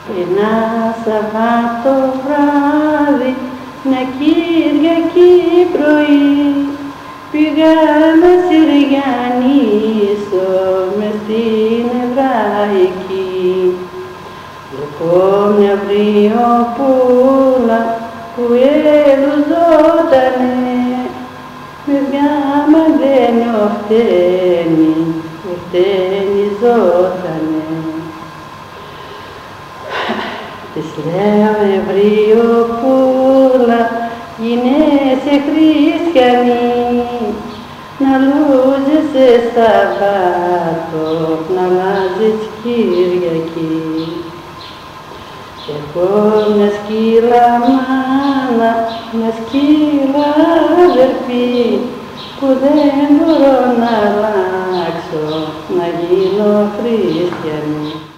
Ένα Σαββάτο βράδυ, μια Κυριακή πρωί, πήγαμε Συριανίσω μες στην Εβραϊκή. Βλέπω μια βριοπούλα που ελουζότανε, με διάμα δεν ορτένιζότανε. Της λέω Εβριοπούλα, γίνεσαι χριστιανή, να λούζεσαι Σαββάτο, να αλλάζεις Κυριακή. Εγώ μια σκύλα μάνα, μια σκύλα αδερφή, που δεν μπορώ να αλλάξω, να γίνω χριστιανή.